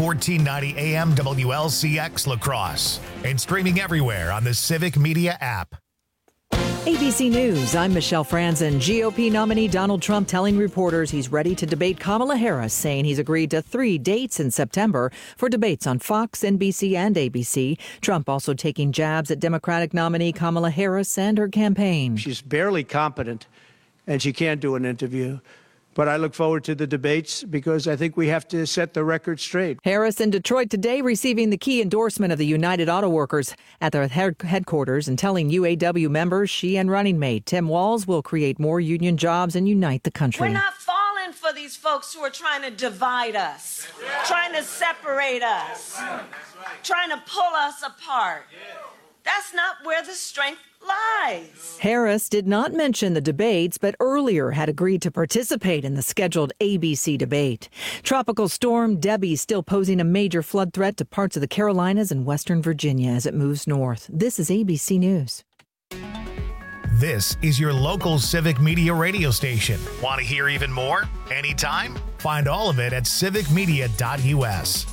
1490 AM WLCX La Crosse, and streaming everywhere on the Civic Media app. ABC News, I'm Michelle Franzen. GOP nominee Donald Trump telling reporters he's ready to debate Kamala Harris, saying he's agreed to 3 dates in September for debates on Fox, NBC, and ABC. Trump also taking jabs at Democratic nominee Kamala Harris and her campaign. She's barely competent, and she can't do an interview. But I look forward to the debates because I think we have to set the record straight. Harris in Detroit today receiving the key endorsement of the United Auto Workers at their headquarters and telling UAW members she and running mate Tim Walz will create more union jobs and unite the country. We're not falling for these folks who are trying to divide us, trying to separate us, trying to pull us apart. That's not where the strength lies. Harris did not mention the debates, but earlier had agreed to participate in the scheduled ABC debate. Tropical storm Debbie still posing a major flood threat to parts of the Carolinas and Western Virginia as it moves north. This is ABC News. This is your local Civic Media radio station. Want to hear even more? Anytime? Find all of it at civicmedia.us.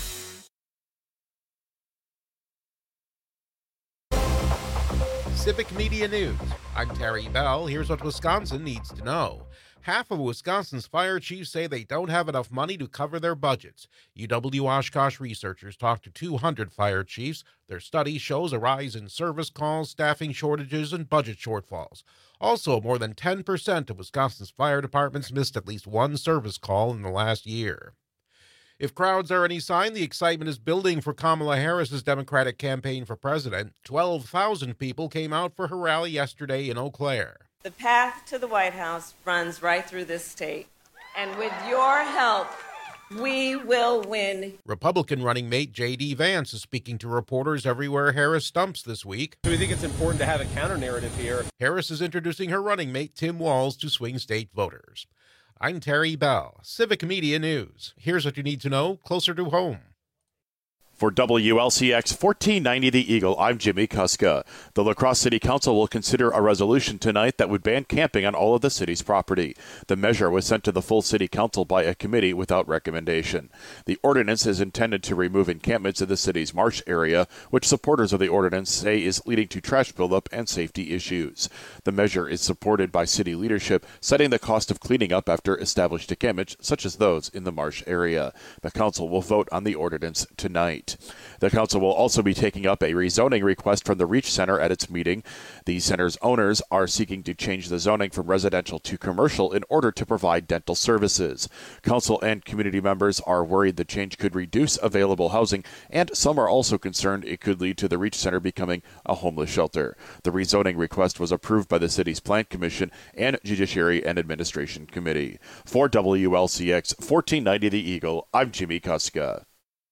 Civic Media News. I'm Terry Bell. Here's what Wisconsin needs to know. Half of Wisconsin's fire chiefs say they don't have enough money to cover their budgets. UW-Oshkosh researchers talked to 200 fire chiefs. Their study shows a rise in service calls, staffing shortages, and budget shortfalls. Also, more than 10% of Wisconsin's fire departments missed at least one service call in the last year. If crowds are any sign, the excitement is building for Kamala Harris's Democratic campaign for president. 12,000 people came out for her rally yesterday in Eau Claire. The path to the White House runs right through this state. And with your help, we will win. Republican running mate J.D. Vance is speaking to reporters everywhere Harris stumps this week. So we think it's important to have a counter-narrative here. Harris is introducing her running mate Tim Walz to swing state voters. I'm Terry Bell, Civic Media News. Here's what you need to know closer to home. For WLCX 1490 The Eagle, I'm Jimmy Kuska. The La Crosse City Council will consider a resolution tonight that would ban camping on all of the city's property. The measure was sent to the full city council by a committee without recommendation. The ordinance is intended to remove encampments in the city's marsh area, which supporters of the ordinance say is leading to trash buildup and safety issues. The measure is supported by city leadership, citing the cost of cleaning up after established encampments, such as those in the marsh area. The council will vote on the ordinance tonight. The council will also be taking up a rezoning request from the Reach Center at its meeting. The center's owners are seeking to change the zoning from residential to commercial in order to provide dental services. Council and community members are worried the change could reduce available housing, and some are also concerned it could lead to the Reach Center becoming a homeless shelter. The rezoning request was approved by the city's Plan Commission and Judiciary and Administration Committee. For WLCX 1490 The Eagle, I'm Jimmy Kuska.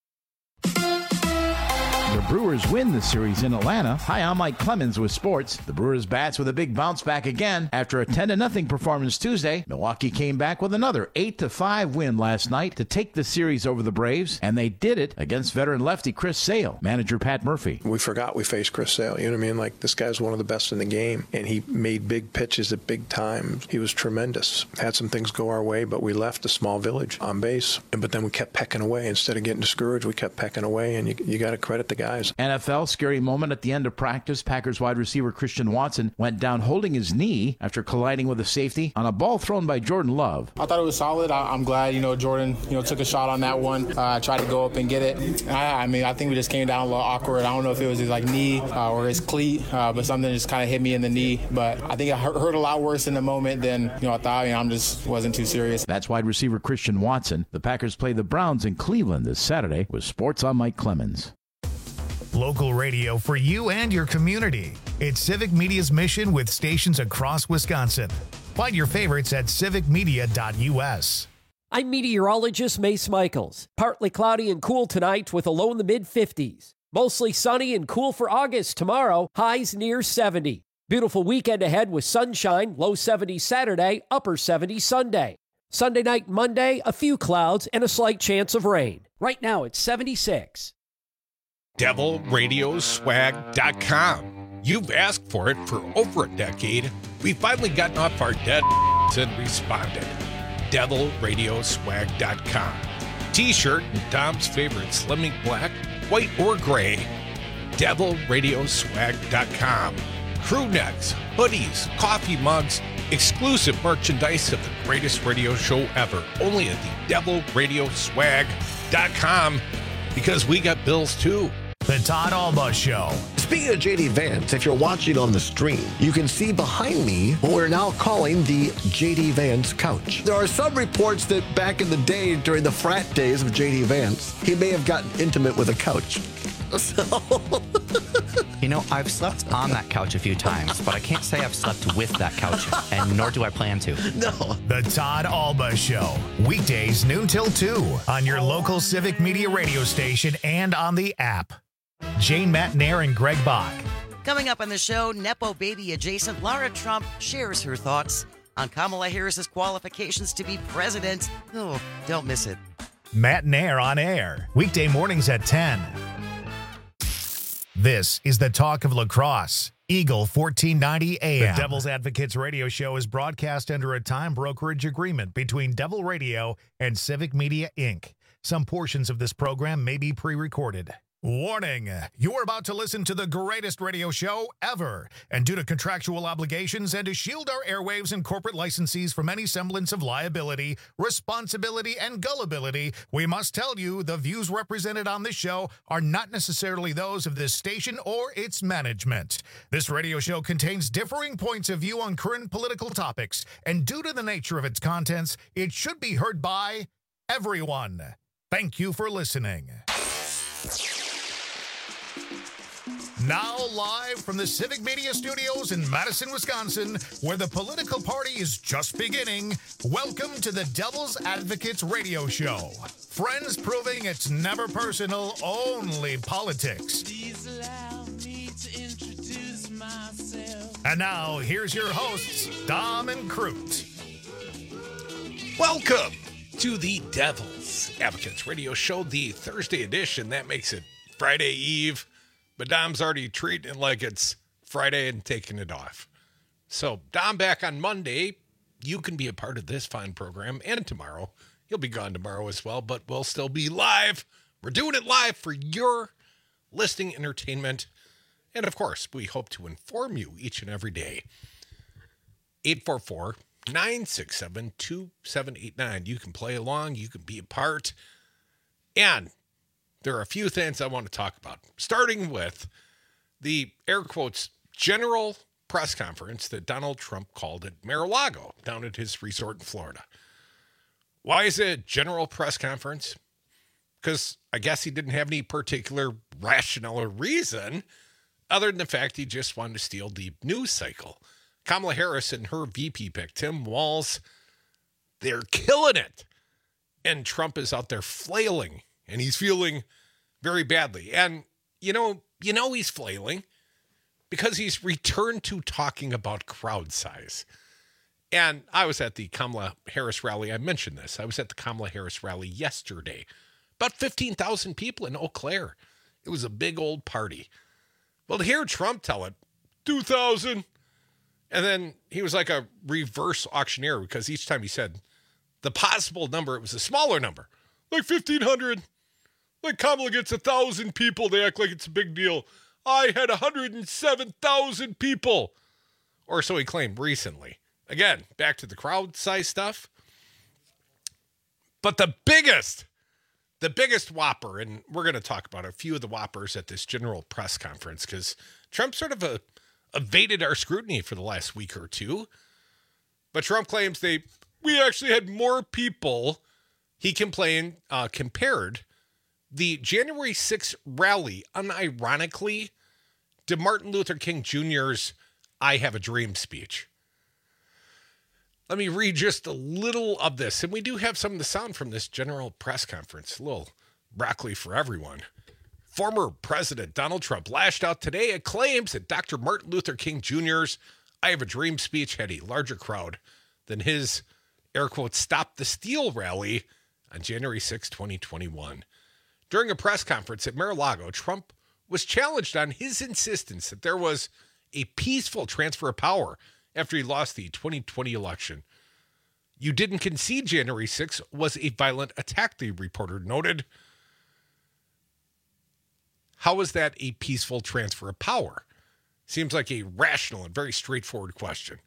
The Brewers win the series in Atlanta. Hi, I'm Mike Clemens with sports. The Brewers bats with a big bounce back again. After a 10-0 performance Tuesday, Milwaukee came back with another 8-5 win last night to take the series over the Braves, and they did it against veteran lefty Chris Sale. Manager Pat Murphy. We forgot we faced Chris Sale. You know what I mean? Like, this guy's one of the best in the game, and he made big pitches at big times. He was tremendous. Had some things go our way, but we left a small village on base. But then we kept pecking away. Instead of getting discouraged, we kept pecking away, and you got to credit the guys. NFL, scary moment at the end of practice. Packers wide receiver Christian Watson went down holding his knee after colliding with a safety on a ball thrown by Jordan Love. I thought it was solid. I'm glad, Jordan, took a shot on that one. Tried to go up and get it. I think we just came down a little awkward. I don't know if it was his knee or his cleat, but something just kind of hit me in the knee. But I think it hurt a lot worse in the moment than I thought. I just wasn't too serious. That's wide receiver Christian Watson. The Packers play the Browns in Cleveland this Saturday. With sports, I'm Mike Clemens. Local radio for you and your community. It's Civic Media's mission with stations across Wisconsin. Find your favorites at civicmedia.us. I'm meteorologist Mace Michaels. Partly cloudy and cool tonight with a low in the mid-50s. Mostly sunny and cool for August tomorrow, highs near 70. Beautiful weekend ahead with sunshine, low 70s Saturday, upper 70s Sunday. Sunday night, Monday, a few clouds and a slight chance of rain. Right now it's 76. DevilRadioswag.com. You've asked for it for over a decade. We've finally gotten off our dead and responded. DevilRadioswag.com. T-shirt in Dom's favorite Slim Ink Black, white, or gray. DevilRadioswag.com. Crew necks, hoodies, coffee mugs, exclusive merchandise of the greatest radio show ever. Only at the DevilRadioswag.com, because we got bills too. The Todd Alba Show. Speaking of JD Vance, if you're watching on the stream, you can see behind me what we're now calling the JD Vance couch. There are some reports that back in the day, during the frat days of JD Vance, he may have gotten intimate with a couch. So... You know, I've slept on that couch a few times, but I can't say I've slept with that couch, and nor do I plan to. No. The Todd Alba Show. Weekdays noon till 2 on your local Civic Media radio station and on the app. Jane Matnair and Greg Bach. Coming up on the show, Nepo baby adjacent Lara Trump shares her thoughts on Kamala Harris's qualifications to be president. Oh, don't miss it. Matnair on air. Weekday mornings at 10. This is the talk of lacrosse. Eagle 1490 AM. The Devil's Advocates radio show is broadcast under a time brokerage agreement between Devil Radio and Civic Media, Inc. Some portions of this program may be pre-recorded. Warning, you're about to listen to the greatest radio show ever. And due to contractual obligations and to shield our airwaves and corporate licensees from any semblance of liability, responsibility, and gullibility, we must tell you the views represented on this show are not necessarily those of this station or its management. This radio show contains differing points of view on current political topics, and due to the nature of its contents, it should be heard by everyone. Thank you for listening. Now live from the Civic Media Studios in Madison, Wisconsin, where the political party is just beginning, welcome to the Devil's Advocates radio show. Friends proving it's never personal, only politics. Please allow me to introduce myself. And now, here's your hosts, Dom and Crute. Welcome to the Devil's Advocates radio show, the Thursday edition. That makes it Friday Eve. But Dom's already treating it like it's Friday and taking it off. So Dom back on Monday. You can be a part of this fine program. And tomorrow. He'll be gone tomorrow as well, but we'll still be live. We're doing it live for your listening entertainment. And of course, we hope to inform you each and every day. 844-967-2789. You can play along. You can be a part. And there are a few things I want to talk about, starting with the air quotes general press conference that Donald Trump called at Mar-a-Lago down at his resort in Florida. Why is it a general press conference? Because I guess he didn't have any particular rationale or reason other than the fact he just wanted to steal the news cycle. Kamala Harris and her VP pick, Tim Walz, they're killing it. And Trump is out there flailing. And he's feeling very badly. And, you know he's flailing because he's returned to talking about crowd size. And I was at the Kamala Harris rally. I mentioned this. I was at the Kamala Harris rally yesterday. About 15,000 people in Eau Claire. It was a big old party. Well, to hear Trump tell it, 2,000. And then he was like a reverse auctioneer because each time he said the possible number, it was a smaller number. Like 1,500. Like Kamala gets 1,000 people. They act like it's a big deal. I had 107,000 people. Or so he claimed recently. Again, back to the crowd size stuff. But the biggest whopper, and we're going to talk about a few of the whoppers at this general press conference because Trump sort of evaded our scrutiny for the last week or two. But Trump claims we actually had more people. He compared the January 6th rally, unironically, to Martin Luther King Jr.'s I Have a Dream speech. Let me read just a little of this. And we do have some of the sound from this general press conference. A little broccoli for everyone. Former President Donald Trump lashed out today at claims that Dr. Martin Luther King Jr.'s I Have a Dream speech had a larger crowd than his, air quotes, Stop the Steal rally on January 6, 2021. During a press conference at Mar-a-Lago, Trump was challenged on his insistence that there was a peaceful transfer of power after he lost the 2020 election. You didn't concede January 6th was a violent attack, the reporter noted. How is that a peaceful transfer of power? Seems like a rational and very straightforward question.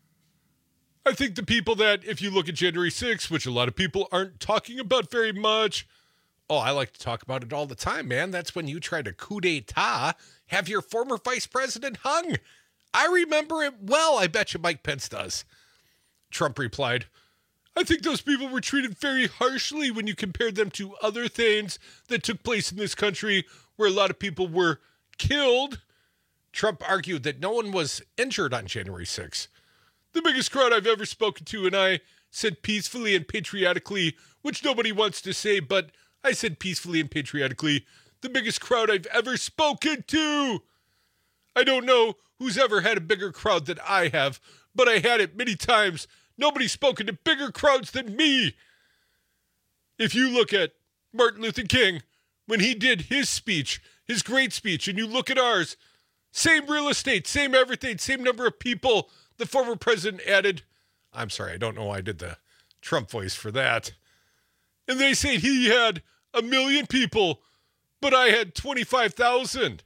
I think the people that, if you look at January 6th, which a lot of people aren't talking about very much. Oh, I like to talk about it all the time, man. That's when you tried to coup d'etat, have your former vice president hung. I remember it well. I bet you Mike Pence does. Trump replied, I think those people were treated very harshly when you compared them to other things that took place in this country where a lot of people were killed. Trump argued that no one was injured on January 6th. The biggest crowd I've ever spoken to, and I said peacefully and patriotically, which nobody wants to say, but I said peacefully and patriotically, the biggest crowd I've ever spoken to. I don't know who's ever had a bigger crowd than I have, but I had it many times. Nobody's spoken to bigger crowds than me. If you look at Martin Luther King, when he did his speech, his great speech, and you look at ours, same real estate, same everything, same number of people. The former president added, I'm sorry, I don't know why I did the Trump voice for that. And they say he had 1 million people, but I had 25,000.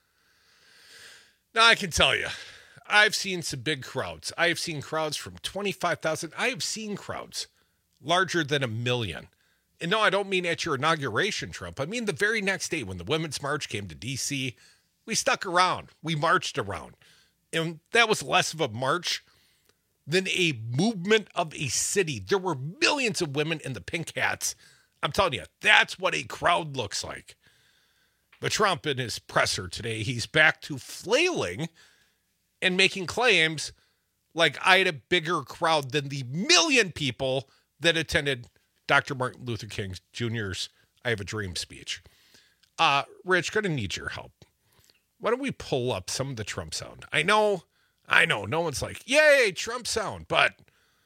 Now, I can tell you, I've seen some big crowds. I have seen crowds from 25,000. I have seen crowds larger than 1 million. And no, I don't mean at your inauguration, Trump. I mean the very next day when the Women's March came to D.C., we stuck around. We marched around. And that was less of a march than a movement of a city. There were millions of women in the pink hats. I'm telling you, that's what a crowd looks like. But Trump, in his presser today, he's back to flailing and making claims like I had a bigger crowd than the 1 million people that attended Dr. Martin Luther King Jr.'s I Have a Dream speech. Rich, going to need your help. Why don't we pull up some of the Trump sound? I know. No one's like, yay, Trump sound. But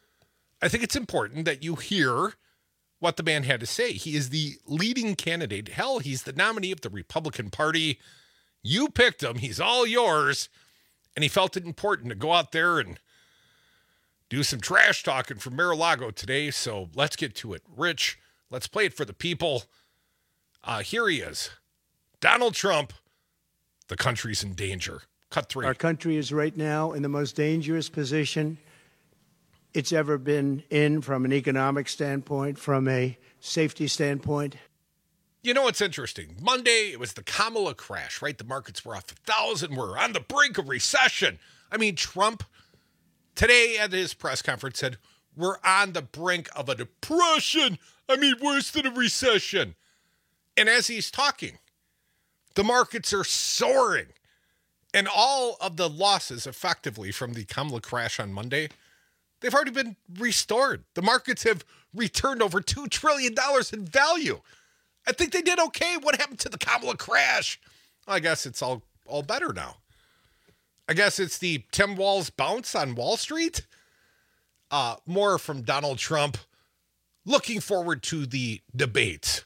I think it's important that you hear what the man had to say. He is the leading candidate. Hell, he's the nominee of the Republican Party. You picked him. He's all yours. And he felt it important to go out there and do some trash talking from Mar-a-Lago today. So let's get to it. Rich, let's play it for the people. Here he is. Donald Trump. The country's in danger. Cut 3. Our country is right now in the most dangerous position it's ever been in from an economic standpoint, from a safety standpoint. You know what's interesting? Monday, it was the Kamala crash, right? The markets were off 1,000. We're on the brink of recession. I mean, Trump today at his press conference said, we're on the brink of a depression. I mean, worse than a recession. And as he's talking, the markets are soaring. And all of the losses effectively from the Kamala crash on Monday, they've already been restored. The markets have returned over $2 trillion in value. I think they did okay. What happened to the Kamala crash? I guess it's all better now. I guess it's the Tim Walz bounce on Wall Street. More from Donald Trump. Looking forward to the debate.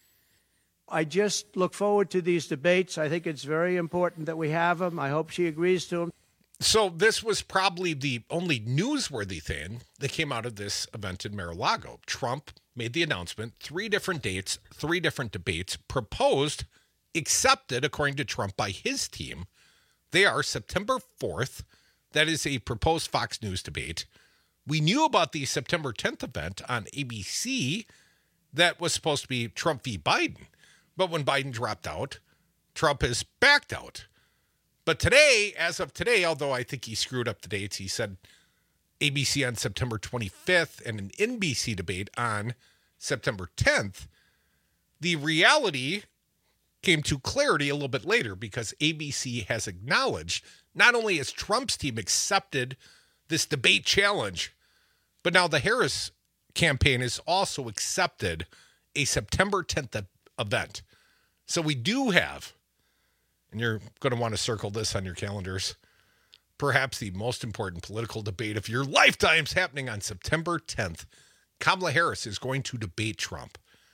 I just look forward to these debates. I think it's very important that we have them. I hope she agrees to them. So this was probably the only newsworthy thing that came out of this event in Mar-a-Lago. Trump made the announcement, 3 different dates, 3 different debates, proposed, accepted, according to Trump, by his team. They are September 4th. That is a proposed Fox News debate. We knew about the September 10th event on ABC that was supposed to be Trump v. Biden. But when Biden dropped out, Trump has backed out. But today, as of today, although I think he screwed up the dates, he said ABC on September 25th and an NBC debate on September 10th. The reality came to clarity a little bit later because ABC has acknowledged not only has Trump's team accepted this debate challenge, but now the Harris campaign has also accepted a September 10th event. So we do have, and you're going to want to circle this on your calendars, perhaps the most important political debate of your lifetimes happening on September 10th. Kamala Harris is going to debate Trump.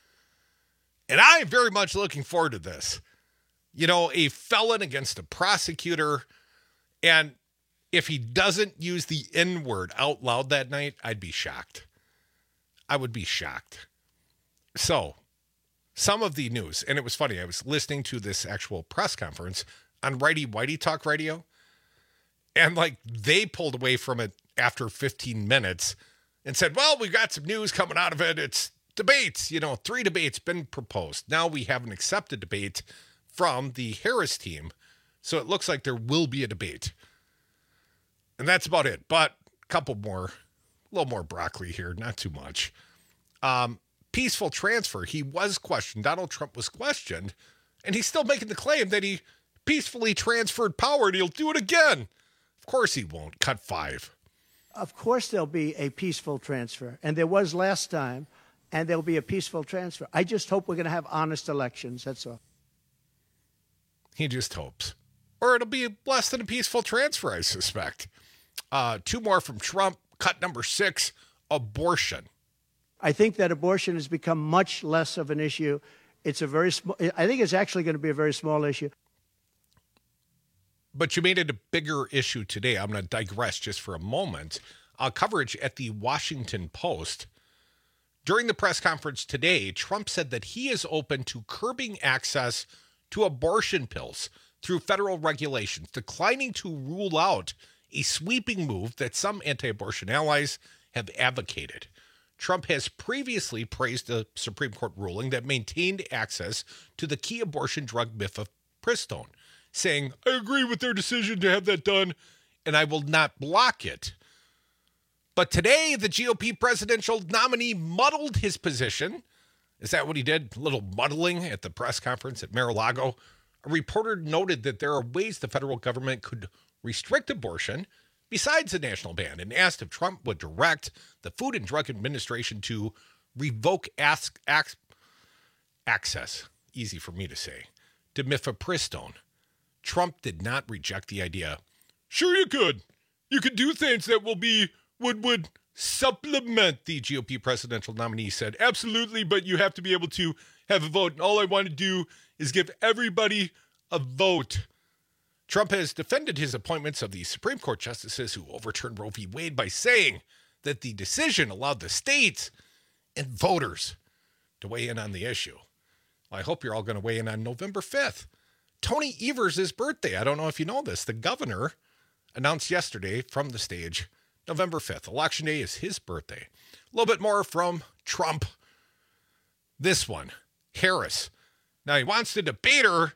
And I'm very much looking forward to this. You know, a felon against a prosecutor. And if he doesn't use the N-word out loud that night, I'd be shocked. I would be shocked. So, some of the news, and it was funny, I was listening to this actual press conference on Righty Whitey Talk Radio, and like they pulled away from it after 15 minutes and said, well, we've got some news coming out of it. It's debates, 3 debates been proposed. Now we have an accepted debate from the Harris team. So it looks like there will be a debate. And that's about it. But a couple more, a little more broccoli here, not too much. Peaceful transfer. He was questioned. Donald Trump was questioned. And he's still making the claim that he peacefully transferred power and he'll do it again. Of course he won't. Cut 5. Of course there'll be a peaceful transfer. And there was last time. And there'll be a peaceful transfer. I just hope we're going to have honest elections. That's all. He just hopes. Or it'll be less than a peaceful transfer, I suspect. 2 more from Trump. Cut number 6, abortion. I think that abortion has become much less of an issue. It's a very small, I think it's actually going to be a very small issue. But you made it a bigger issue today. I'm going to digress just for a moment. Coverage at the Washington Post. During the press conference today, Trump said that he is open to curbing access to abortion pills through federal regulations, declining to rule out a sweeping move that some anti-abortion allies have advocated. Trump has previously praised the Supreme Court ruling that maintained access to the key abortion drug mifepristone, saying, I agree with their decision to have that done, and I will not block it. But today, the GOP presidential nominee muddled his position. Is that what he did? A little muddling at the press conference at Mar-a-Lago. A reporter noted that there are ways the federal government could restrict abortion besides the national ban and asked if Trump would direct the Food and Drug Administration to revoke access, easy for me to say, to mifepristone. Trump did not reject the idea. Sure you could. You could do things that would supplement, the GOP presidential nominee said. Absolutely, but you have to be able to have a vote. And all I want to do is give everybody a vote. Trump has defended his appointments of the Supreme Court justices who overturned Roe v. Wade by saying that the decision allowed the states and voters to weigh in on the issue. Well, I hope you're all going to weigh in on November 5th. Tony Evers' birthday. I don't know if you know this. The governor announced yesterday from the stage, November 5th. Election day is his birthday. A little bit more from Trump. This one, Harris. Now, he wants to debate her,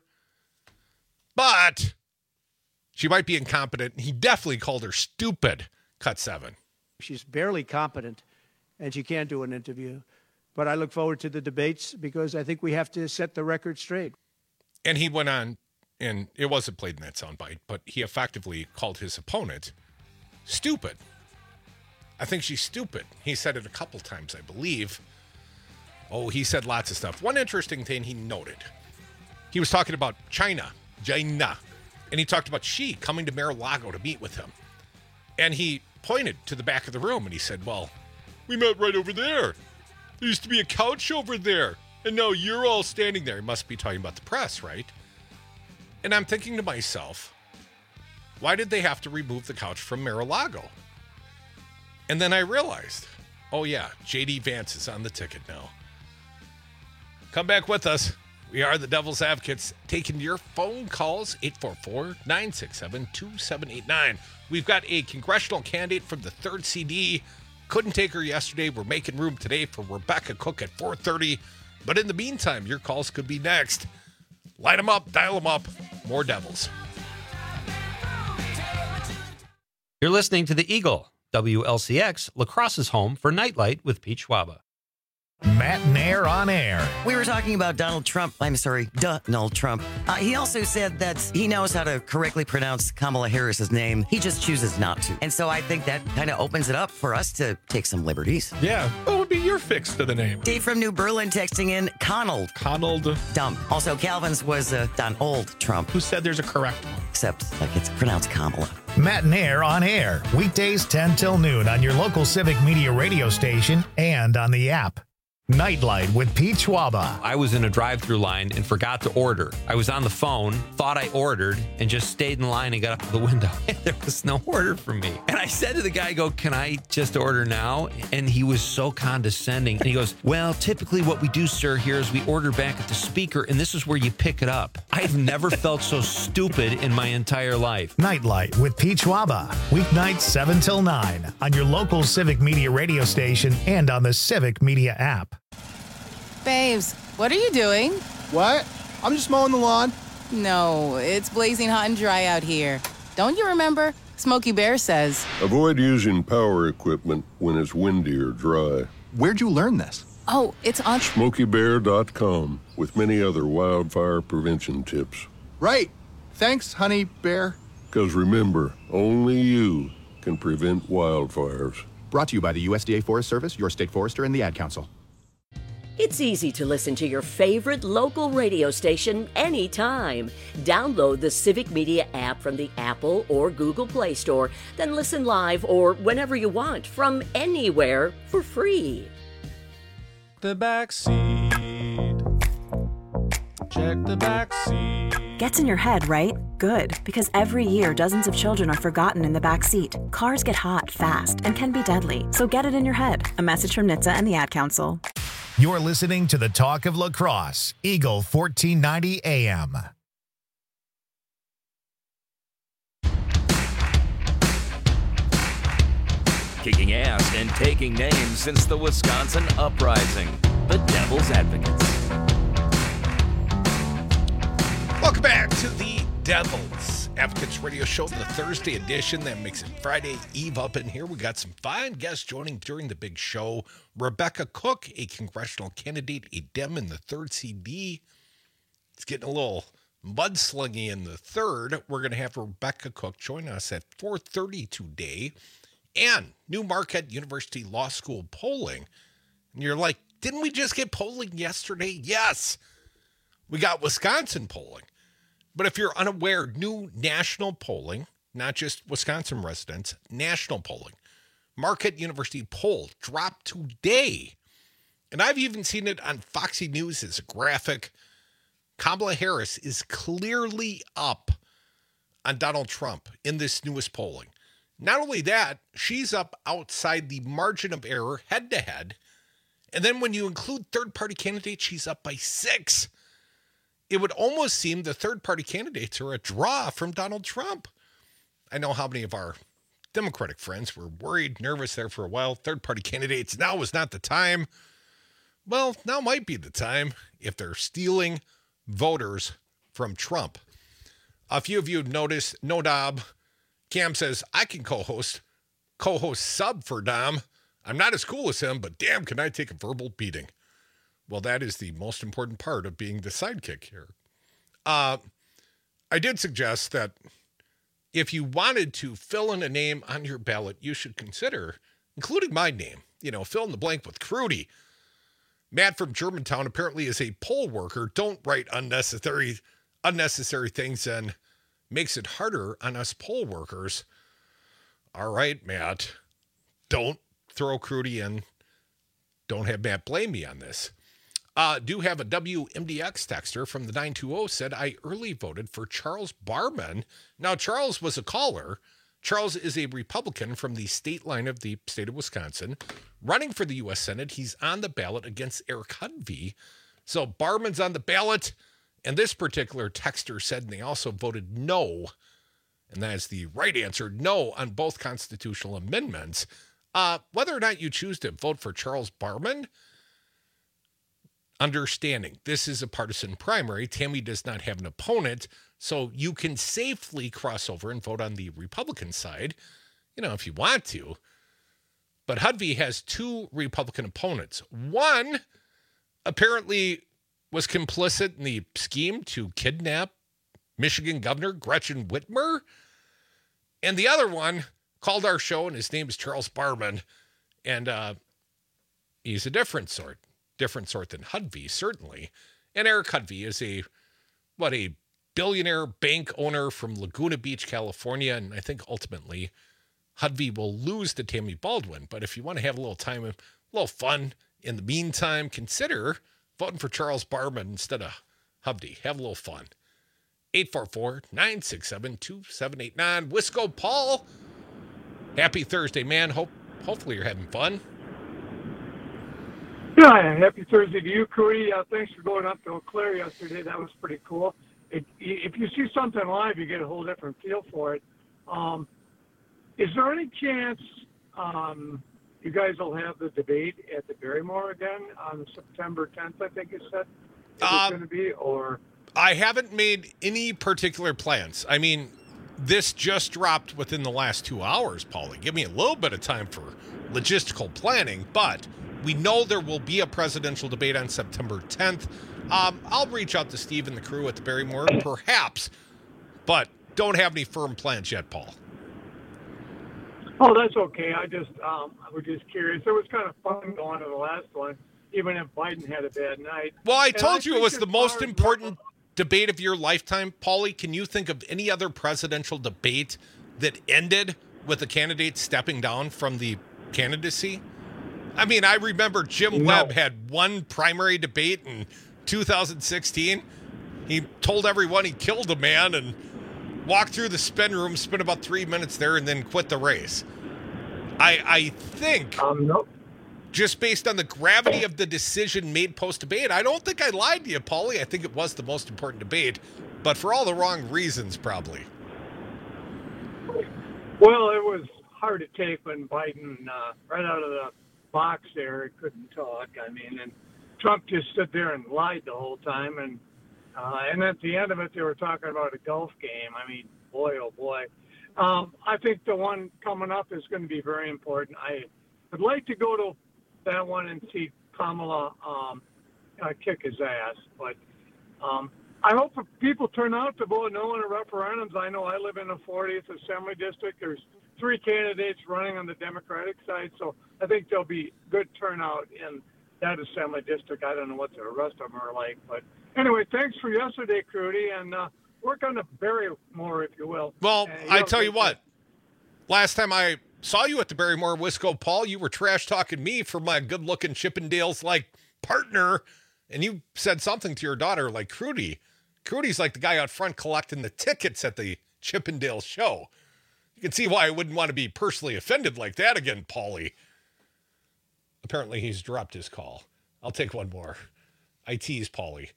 but she might be incompetent. He definitely called her stupid. Cut 7. She's barely competent, and she can't do an interview. But I look forward to the debates because I think we have to set the record straight. And he went on, and it wasn't played in that soundbite, but he effectively called his opponent stupid. I think she's stupid. He said it a couple times, I believe. Oh, he said lots of stuff. One interesting thing he noted, he was talking about China, and he talked about Xi coming to Mar-a-Lago to meet with him. And he pointed to the back of the room, and he said, well, we met right over there. There used to be a couch over there, and now you're all standing there. He must be talking about the press, right? And I'm thinking to myself, why did they have to remove the couch from Mar-a-Lago? And then I realized, oh yeah, J.D. Vance is on the ticket now. Come back with us. We are the Devil's Advocates, taking your phone calls, 844-967-2789. We've got a congressional candidate from the 3rd CD. Couldn't take her yesterday. We're making room today for Rebecca Cook at 4:30. But in the meantime, your calls could be next. Light them up, dial them up. More Devils. You're listening to The Eagle, WLCX, La Crosse's home for Nightlight with Pete Schwaba. Matt Nair on air. We were talking about Donald Trump. I'm sorry, Donald Trump. He also said that he knows how to correctly pronounce Kamala Harris's name. He just chooses not to. And so I think that kind of opens it up for us to take some liberties. Yeah. What would be your fix to the name? Dave from New Berlin texting in Conald. Dumb. Also, Calvin's was Donald Trump. Who said there's a correct one? Except like it's pronounced Kamala. Matt Nair on air. Weekdays 10 till noon on your local Civic Media radio station and on the app. Nightlight with Pete Schwaba. I was in a drive-thru line and forgot to order. I was on the phone, thought I ordered, and just stayed in line and got up to the window. There was no order for me. And I said to the guy, can I just order now? And he was so condescending. And he goes, well, typically what we do, sir, here is we order back at the speaker, and this is where you pick it up. I've never felt so stupid in my entire life. Nightlight with Pete Schwaba. Weeknights 7 till 9 on your local Civic Media radio station and on the Civic Media app. Babes, what are you doing? What? I'm just mowing the lawn. No, it's blazing hot and dry out here. Don't you remember? Smokey Bear says, avoid using power equipment when it's windy or dry. Where'd you learn this? Oh, it's on SmokeyBear.com with many other wildfire prevention tips. Right. Thanks, honey bear. Because remember, only you can prevent wildfires. Brought to you by the USDA Forest Service, your state forester, and the Ad Council. It's easy to listen to your favorite local radio station anytime. Download the Civic Media app from the Apple or Google Play Store, then listen live or whenever you want from anywhere for free. The back seat. Check the back seat. Gets in your head, right? Good, because every year dozens of children are forgotten in the back seat. Cars get hot fast and can be deadly, so get it in your head. A message from NHTSA and the Ad Council. You're listening to the Talk of La Crosse, Eagle 1490 AM. Kicking ass and taking names since the Wisconsin Uprising. The Devil's Advocates. Welcome back to the Devil's Advocates Radio Show, the Thursday edition that makes it Friday Eve up in here. We got some fine guests joining during the big show. Rebecca Cook, a congressional candidate, a Dem in the 3rd CD. It's getting a little mudslinging in the 3rd. We're going to have Rebecca Cook join us at 4:30 today. And New Marquette University Law School polling. And you're like, didn't we just get polling yesterday? Yes, we got Wisconsin polling. But if you're unaware, new national polling, not just Wisconsin residents, national polling. Marquette University poll dropped today. And I've even seen it on Foxy News as a graphic. Kamala Harris is clearly up on Donald Trump in this newest polling. Not only that, she's up outside the margin of error head-to-head. And then when you include third-party candidates, she's up by 6. It would almost seem the third-party candidates are a draw from Donald Trump. I know how many of our Democratic friends were worried, nervous there for a while. Third-party candidates, now is not the time. Well, now might be the time if they're stealing voters from Trump. A few of you have noticed, no Dob. Cam says, I can co-host sub for Dom. I'm not as cool as him, but damn, can I take a verbal beating? Well, that is the most important part of being the sidekick here. I did suggest that if you wanted to fill in a name on your ballot, you should consider including my name. You know, fill in the blank with Crudy. Matt from Germantown apparently is a poll worker. Don't write unnecessary things and makes it harder on us poll workers. All right, Matt. Don't throw Crudy in. Don't have Matt blame me on this. Do have a WMDX texter from the 920 said, I early voted for Charles Barman. Now, Charles was a caller. Charles is a Republican from the state line of the state of Wisconsin. Running for the U.S. Senate, he's on the ballot against Eric Hudvey. So Barman's on the ballot. And this particular texter said, and they also voted no, and that is the right answer, no on both constitutional amendments. Whether or not you choose to vote for Charles Barman, understanding this is a partisan primary. Tammy does not have an opponent, so you can safely cross over and vote on the Republican side, you know, if you want to. But Hudvey has 2 Republican opponents. One apparently was complicit in the scheme to kidnap Michigan Governor Gretchen Whitmer. And the other one called our show, and his name is Charles Barman. And he's a different sort than Hudvey, certainly. And Eric Hudvey is a billionaire bank owner from Laguna Beach, California. And I think ultimately Hudvey will lose to Tammy Baldwin. But if you want to have a little time, a little fun In the meantime, consider voting for Charles Barman instead of Hubdy. Have a little fun. 844-967-2789. Wisco Paul, happy Thursday, man. Hopefully you're having fun. Yeah, happy Thursday to you, Cody. Thanks for going up to Eau Claire yesterday. That was pretty cool. If you see something live, you get a whole different feel for it. Is there any chance you guys will have the debate at the Barrymore again on September 10th, I think you said? Is it going to be, or... I haven't made any particular plans. I mean, this just dropped within the last 2 hours, Paulie. Give me a little bit of time for logistical planning, but we know there will be a presidential debate on September 10th. I'll reach out to Steve and the crew at the Barrymore, perhaps, but don't have any firm plans yet, Paul. Oh, that's okay. I was just curious. It was kind of fun going to the last one, even if Biden had a bad night. Well, I told you it was the most important debate of your lifetime. Paulie, can you think of any other presidential debate that ended with a candidate stepping down from the candidacy? I mean, I remember Jim Webb had one primary debate in 2016. He told everyone he killed a man and walked through the spin room, spent about 3 minutes there, and then quit the race. I think, just based on the gravity of the decision made post-debate, I don't think I lied to you, Paulie. I think it was the most important debate, but for all the wrong reasons, probably. Well, it was hard to take when Biden, right out of the box there, couldn't talk. I mean, and Trump just stood there and lied the whole time, and at the end of it, they were talking about a golf game. I mean, boy, oh boy. I think the one coming up is going to be very important. I would like to go to that one and see Kamala kick his ass, but I hope people turn out to vote no in the referendums. I know I live in the 40th Assembly District. There's 3 candidates running on the Democratic side, so I think there'll be good turnout in that Assembly District. I don't know what the rest of them are like, but anyway, thanks for yesterday, Crudy, and work on the Barrymore, if you will. Well, I tell you what, last time I saw you at the Barrymore, Wisco Paul, you were trash-talking me for my good-looking Chippendales-like partner, and you said something to your daughter like Crudy. Crudy's like the guy out front collecting the tickets at the Chippendales show. You can see why I wouldn't want to be personally offended like that again, Paulie. Apparently he's dropped his call. I'll take one more. I tease Paulie.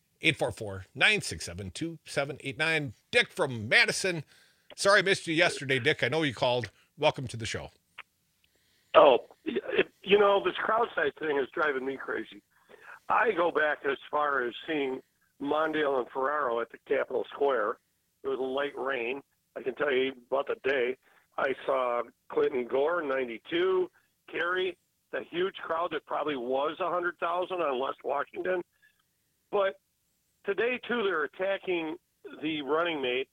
844-967-2789. Dick from Madison. Sorry I missed you yesterday, Dick. I know you called. Welcome to the show. Oh, you know, this crowd size thing is driving me crazy. I go back as far as seeing Mondale and Ferraro at the Capitol Square. It was a light rain. I can tell you about the day. I saw Clinton Gore in 92, Kerry, the huge crowd that probably was 100,000 on West Washington. But today, too, they're attacking the running mate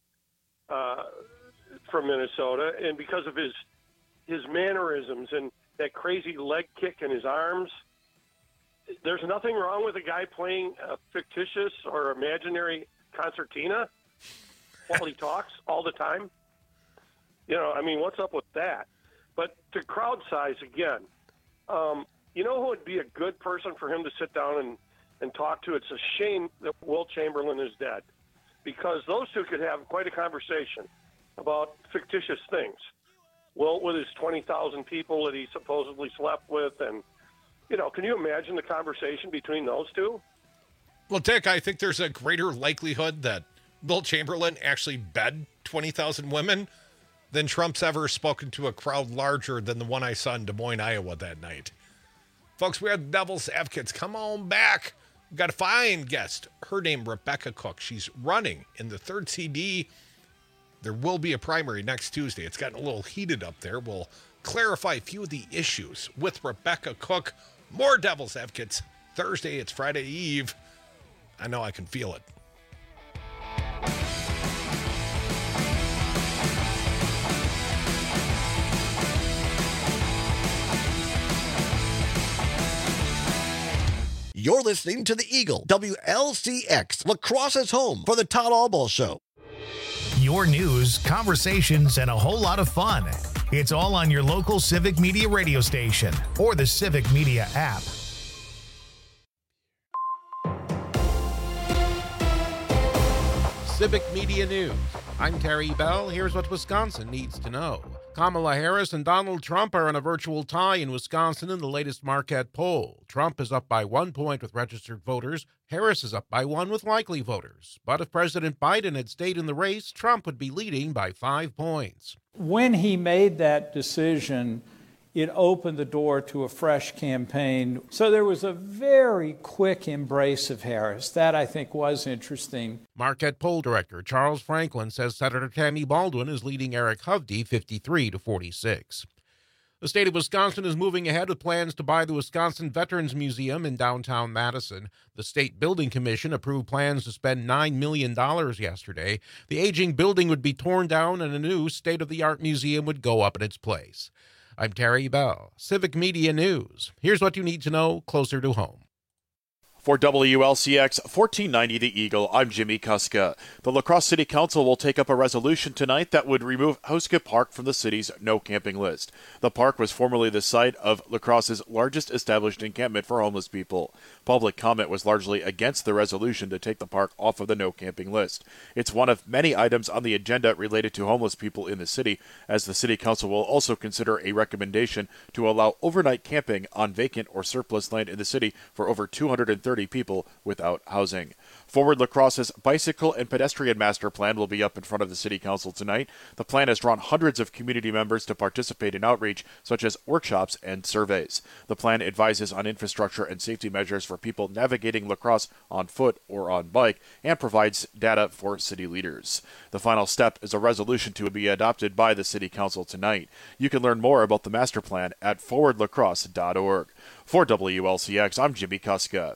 from Minnesota, and because of his mannerisms and that crazy leg kick in his arms, there's nothing wrong with a guy playing a fictitious or imaginary concertina while he talks all the time. You know, I mean, what's up with that? But to crowd size again, you know who would be a good person for him to sit down and talk to? It's a shame that Wilt Chamberlain is dead, because those two could have quite a conversation about fictitious things. Wilt with his 20,000 people that he supposedly slept with, and, you know, can you imagine the conversation between those two? Well, Dick, I think there's a greater likelihood that Wilt Chamberlain actually bed 20,000 women than Trump's ever spoken to a crowd larger than the one I saw in Des Moines, Iowa that night. Folks, we are the Devil's Advocates. Come on back. We've got a fine guest. Her name, Rebecca Cook. She's running in the 3rd CD. There will be a primary next Tuesday. It's gotten a little heated up there. We'll clarify a few of the issues with Rebecca Cook. More Devil's Advocates. Thursday, it's Friday Eve. I know I can feel it. You're listening to The Eagle, WLCX, La Crosse's home for the Todd Albaugh Show. Your news, conversations, and a whole lot of fun. It's all on your local Civic Media radio station or the Civic Media app. Civic Media News. I'm Terry Bell. Here's what Wisconsin needs to know. Kamala Harris and Donald Trump are in a virtual tie in Wisconsin in the latest Marquette poll. Trump is up by 1 point with registered voters. Harris is up by 1 with likely voters. But if President Biden had stayed in the race, Trump would be leading by 5 points. When he made that decision, it opened the door to a fresh campaign. So there was a very quick embrace of Harris. That, I think, was interesting. Marquette poll director Charles Franklin says Senator Tammy Baldwin is leading Eric Hovde 53-46. The state of Wisconsin is moving ahead with plans to buy the Wisconsin Veterans Museum in downtown Madison. The State Building Commission approved plans to spend $9 million yesterday. The aging building would be torn down and a new state-of-the-art museum would go up in its place. I'm Terry Bell, Civic Media News. Here's what you need to know closer to home. For WLCX 1490 The Eagle, I'm Jimmy Kuska. The La Crosse City Council will take up a resolution tonight that would remove Houska Park from the city's no camping list. The park was formerly the site of La Crosse's largest established encampment for homeless people. Public comment was largely against the resolution to take the park off of the no camping list. It's one of many items on the agenda related to homeless people in the city, as the City Council will also consider a recommendation to allow overnight camping on vacant or surplus land in the city for over 230 people without housing. Forward La Crosse's bicycle and pedestrian master plan will be up in front of the City Council tonight. The plan has drawn hundreds of community members to participate in outreach, such as workshops and surveys. The plan advises on infrastructure and safety measures for people navigating La Crosse on foot or on bike and provides data for city leaders. The final step is a resolution to be adopted by the City Council tonight. You can learn more about the master plan at forwardlacrosse.org. For WLCX, I'm Jimmy Kuska.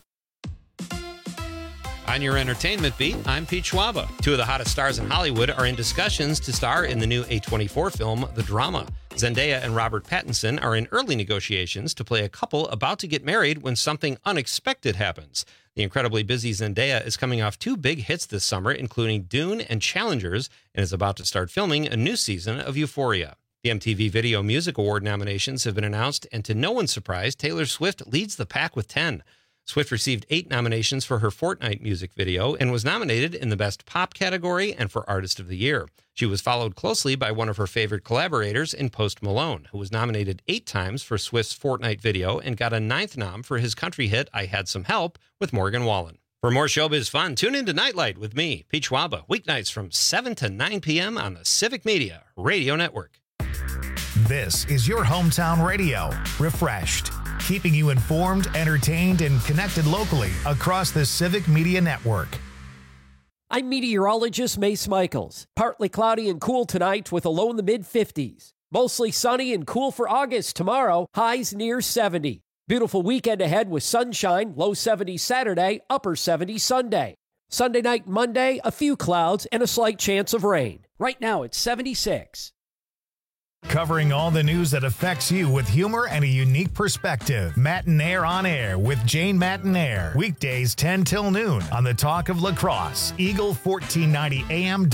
On your entertainment beat, I'm Pete Schwaba. 2 of the hottest stars in Hollywood are in discussions to star in the new A24 film, The Drama. Zendaya and Robert Pattinson are in early negotiations to play a couple about to get married when something unexpected happens. The incredibly busy Zendaya is coming off 2 big hits this summer, including Dune and Challengers, and is about to start filming a new season of Euphoria. The MTV Video Music Award nominations have been announced, and to no one's surprise, Taylor Swift leads the pack with 10. Swift received 8 nominations for her Fortnite music video and was nominated in the Best Pop category and for Artist of the Year. She was followed closely by one of her favorite collaborators in Post Malone, who was nominated 8 times for Swift's Fortnite video and got a 9th nom for his country hit I Had Some Help with Morgan Wallen. For more showbiz fun, tune in to Nightlight with me, Pete Schwaba, weeknights from 7 to 9 p.m. on the Civic Media Radio Network. This is your hometown radio, refreshed, keeping you informed, entertained, and connected locally across the Civic Media Network. I'm meteorologist Mace Michaels. Partly cloudy and cool tonight with a low in the mid-50s. Mostly sunny and cool for August tomorrow, highs near 70. Beautiful weekend ahead with sunshine, low 70s Saturday, upper 70s Sunday. Sunday night and Monday, a few clouds and a slight chance of rain. Right now it's 76. Covering all the news that affects you with humor and a unique perspective. Matinaire on Air with Jane Matinaire. Weekdays 10 till noon on the Talk of La Crosse, Eagle 1490 AM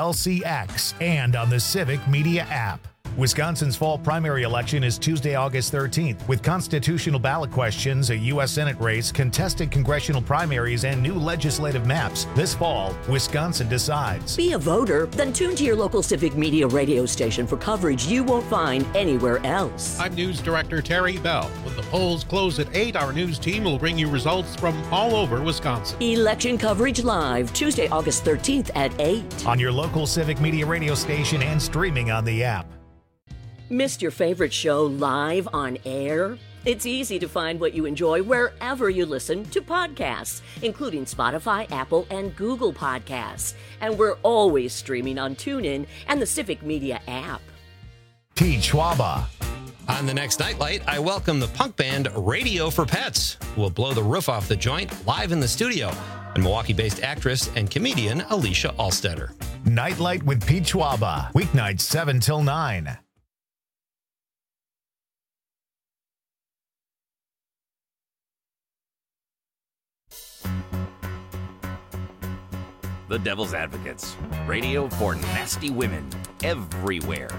WLCX, and on the Civic Media app. Wisconsin's fall primary election is Tuesday, August 13th, with constitutional ballot questions, a U.S. Senate race, contested congressional primaries, and new legislative maps. This fall, Wisconsin decides. Be a voter? Then tune to your local Civic Media radio station for coverage you won't find anywhere else. I'm News Director Terry Bell. When the polls close at 8, our news team will bring you results from all over Wisconsin. Election coverage live, Tuesday, August 13th at 8. On your local Civic Media radio station and streaming on the app. Missed your favorite show live on air? It's easy to find what you enjoy wherever you listen to podcasts, including Spotify, Apple, and Google Podcasts. And we're always streaming on TuneIn and the Civic Media app. Pete Schwaba. On the next Nightlight, I welcome the punk band Radio for Pets, who will blow the roof off the joint live in the studio, and Milwaukee-based actress and comedian Alicia Alstetter. Nightlight with Pete Schwaba, weeknights 7 till 9. The Devil's Advocates. Radio for nasty women everywhere.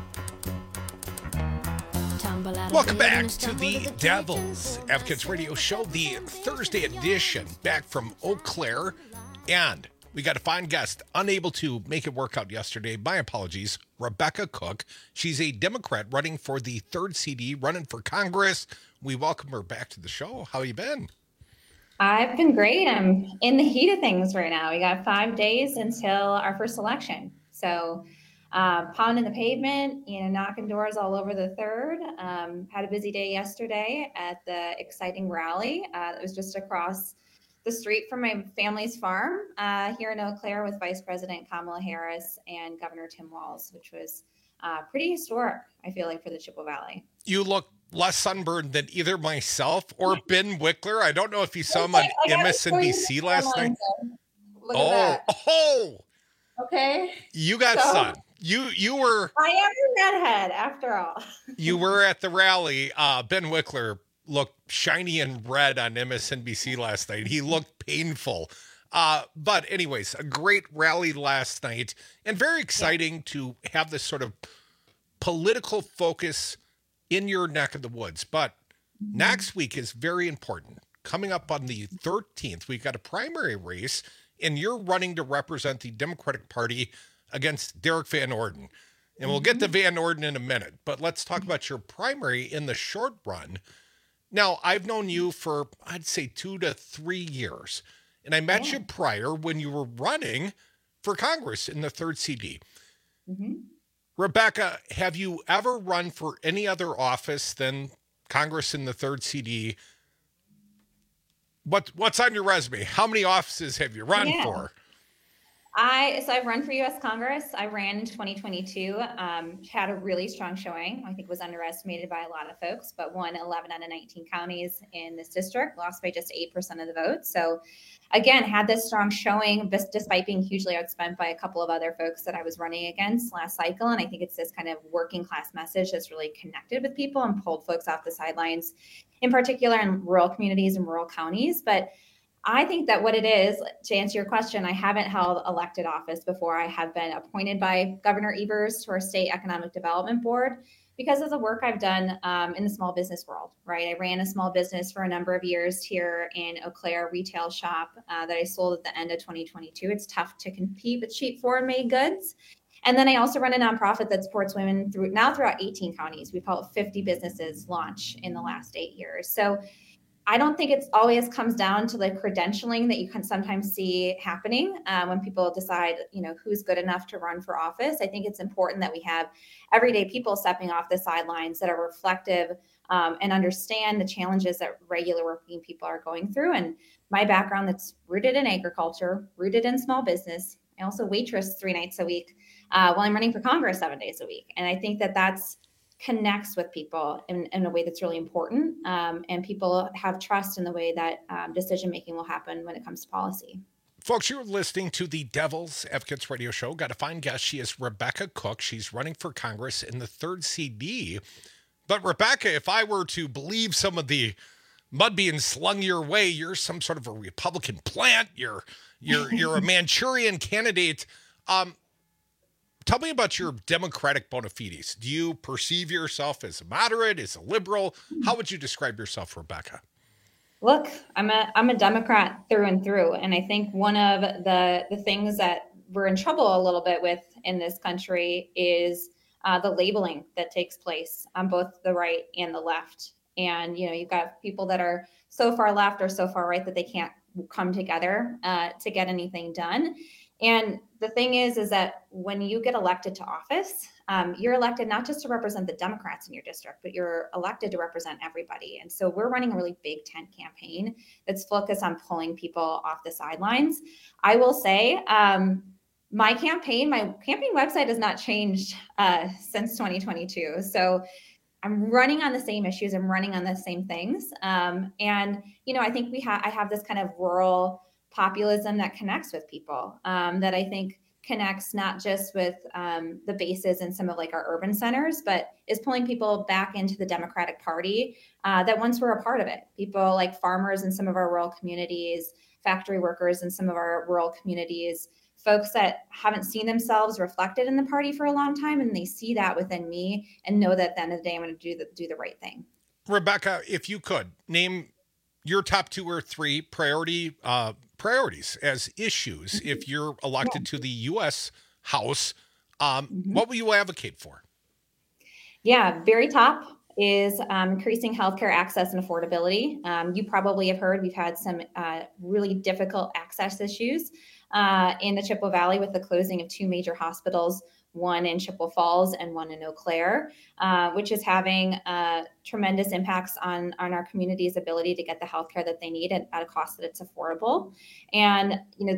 Welcome back to the Devil's Advocates Radio Show, the Thursday edition, back from Eau Claire. And We got a fine guest, unable to make it work out yesterday. My apologies. Rebecca Cook. She's a Democrat running for the 3rd CD, running for Congress. We welcome her back to the show. How you been? I've been great. I'm in the heat of things right now. We got 5 days until our first election. So pounding the pavement, knocking doors all over the 3rd. Had a busy day yesterday at the exciting rally that was just across the street from my family's farm here in Eau Claire with Vice President Kamala Harris and Governor Tim Walz, which was pretty historic, I feel like, for the Chippewa Valley. You look less sunburned than either myself or Ben Wickler. I don't know if you saw him on MSNBC last night. Look at that. Oh! Okay. You got sun. You were. I am a redhead, after all. You were at the rally. Ben Wickler looked shiny and red on MSNBC last night. He looked painful. But anyways, a great rally last night, and very exciting to have this sort of political focus in your neck of the woods. But next week is very important. Coming up on the 13th, we've got a primary race, and you're running to represent the Democratic Party against Derek Van Orden. And we'll get to Van Orden in a minute, but let's talk about your primary in the short run. Now, I've known you for, I'd say, 2 to 3 years, and I met you prior when you were running for Congress in the 3rd CD. Rebecca, have you ever run for any other office than Congress in the 3rd CD? What's on your resume? How many offices have you run for? I've run for U.S. Congress. I ran in 2022, had a really strong showing. I think was underestimated by a lot of folks, but won 11 out of 19 counties in this district, lost by just 8% of the vote. So again, had this strong showing despite being hugely outspent by a couple of other folks that I was running against last cycle. And I think it's this kind of working class message that's really connected with people and pulled folks off the sidelines, in particular in rural communities and rural counties. But I think that what it is, to answer your question, I haven't held elected office before. I have been appointed by Governor Evers to our state economic development board because of the work I've done in the small business world, right? I ran a small business for a number of years here in Eau Claire, retail shop that I sold at the end of 2022. It's tough to compete with cheap foreign made goods. And then I also run a nonprofit that supports women throughout 18 counties. We've helped 50 businesses launch in the last 8 years. So I don't think it's always comes down to the credentialing that you can sometimes see happening when people decide, who's good enough to run for office. I think it's important that we have everyday people stepping off the sidelines that are reflective and understand the challenges that regular working people are going through. And my background that's rooted in agriculture, rooted in small business. I also waitress 3 nights a week while I'm running for Congress 7 days a week. And I think that's connects with people in a way that's really important. And people have trust in the way that decision-making will happen when it comes to policy. Folks, you're listening to the Devil's Advocates Radio Show. Got a fine guest. She is Rebecca Cook. She's running for Congress in the 3rd CD. But Rebecca, if I were to believe some of the mud being slung your way, you're some sort of a Republican plant. You're a Manchurian candidate. Tell me about your Democratic bona fides. Do you perceive yourself as a moderate, as a liberal? How would you describe yourself, Rebecca? Look, I'm a Democrat through and through. And I think one of the things that we're in trouble a little bit with in this country is the labeling that takes place on both the right and the left. And, you've got people that are so far left or so far right that they can't come together to get anything done. And the thing is that when you get elected to office, you're elected not just to represent the Democrats in your district, but you're elected to represent everybody. And so we're running a really big tent campaign that's focused on pulling people off the sidelines. I will say my campaign website has not changed since 2022. So I'm running on the same issues. I'm running on the same things. And, I think I have this kind of rural populism that connects with people, that I think connects not just with the bases in some of our urban centers, but is pulling people back into the Democratic Party that once were a part of it. People like farmers in some of our rural communities, factory workers in some of our rural communities, folks that haven't seen themselves reflected in the party for a long time, and they see that within me and know that at the end of the day, I'm going to do the right thing. priorities, as issues, if you're elected to the U.S. House, what will you advocate for? Yeah, very top is increasing healthcare access and affordability. You probably have heard we've had some really difficult access issues in the Chippewa Valley with the closing of 2 major hospitals, one in Chippewa Falls and one in Eau Claire, which is having tremendous impacts on our community's ability to get the healthcare that they need at a cost that it's affordable. And,